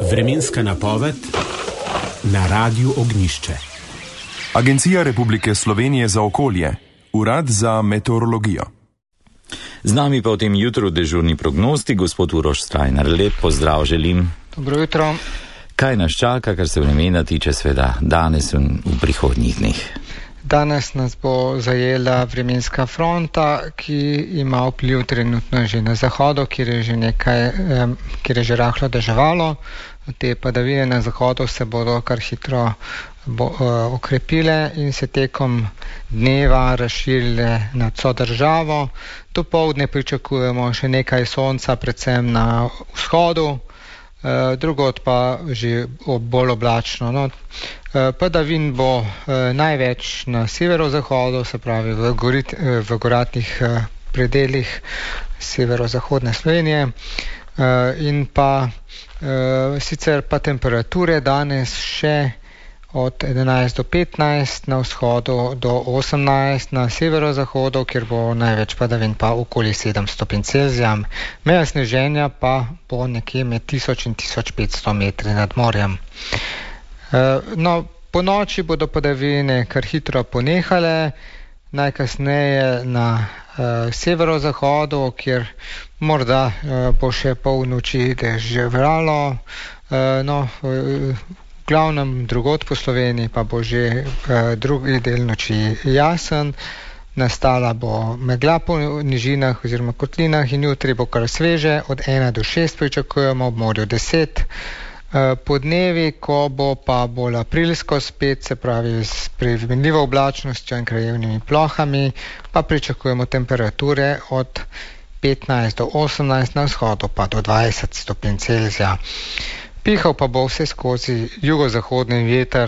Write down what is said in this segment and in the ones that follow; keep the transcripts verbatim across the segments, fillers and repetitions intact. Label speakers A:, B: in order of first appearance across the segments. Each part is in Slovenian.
A: Vremenska napoved na Radiu Ognjišče.
B: Agencija Republike Slovenije za okolje, Urad za meteorologijo.
C: Z nami pa v tem jutru dežurni prognosti gospod Uroš Strajnar. Lep pozdrav želim.
D: Dobro jutro.
C: Kaj nas čaka, kar se vremena tiče, sveda danes in v prihodnjih dneh?
D: Danes nas bo zajela vremenska fronta, ki ima vpliv trenutno že na zahodu, kjer je že nekaj, kjer je že rahlo deževalo. Te padavine na zahodu se bodo kar hitro bo, uh, okrepile in se tekom dneva razširile nad vso državo. Dopoldne pričakujemo še nekaj sonca, predvsem na vzhodu, uh, drugod pa že bolj oblačno. No. Uh, padavin bo uh, največ na severozahodu, se pravi v, gorit, uh, v goratnih uh, predeljih severozahodne Slovenije. Uh, in pa uh, sicer pa temperature danes še od enajst do petnajst na vzhodu do osemnajst na severozahodu, kjer bo največ padavin pa okoli sedem stopinj Celzija. Meja sneženja pa bo nekje med tisoč in tisoč petsto metri nad morjem. Uh, no, po noči bodo padavine kar hitro ponehale, najkasneje na uh, severozahodu, kjer morda uh, bo še pol noči deževalo, uh, no, uh, v glavnem drugod po Sloveniji pa bo že uh, drugi del noči jasen, nastala bo megla po nižinah oziroma kotlinah in jutri bo kar sveže, od ena do šest pričakujemo, ob morju deset. Po dnevi, ko bo pa bolj aprilsko spet, se pravi s premenljivo oblačnostjo in krajevnimi plohami, pa pričakujemo temperature od petnajst do osemnajst, na vzhodu pa do dvajset stopinj Celzija. Pihal pa bo vse skozi jugozahodni veter.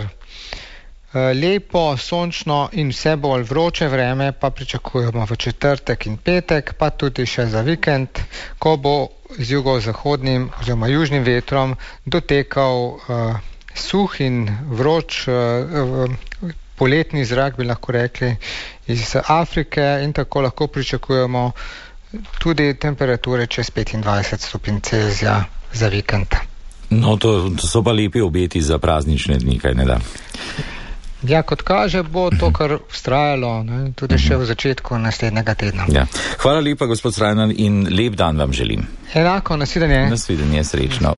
D: Lepo, sončno in vse bolj vroče vreme pa pričakujemo v četrtek in petek, pa tudi še za vikend, ko bo z jugozahodnim oziroma južnim vetrom dotekal uh, suh in vroč uh, poletni zrak, bi lahko rekli, iz Afrike, in tako lahko pričakujemo tudi temperature čez petindvajset stopinj Celzija za vikend.
C: No, to, to so pa lepi obeti za praznične dni, kaj ne da?
D: Ja, kot kaže, bo to kar vztrajalo, ne, tudi uh-huh. še v začetku naslednjega tedna.
C: Ja. Hvala lepa, gospod Strajnar, in lep dan vam želim.
D: Enako, nasvidenje.
C: Nasvidenje, srečno.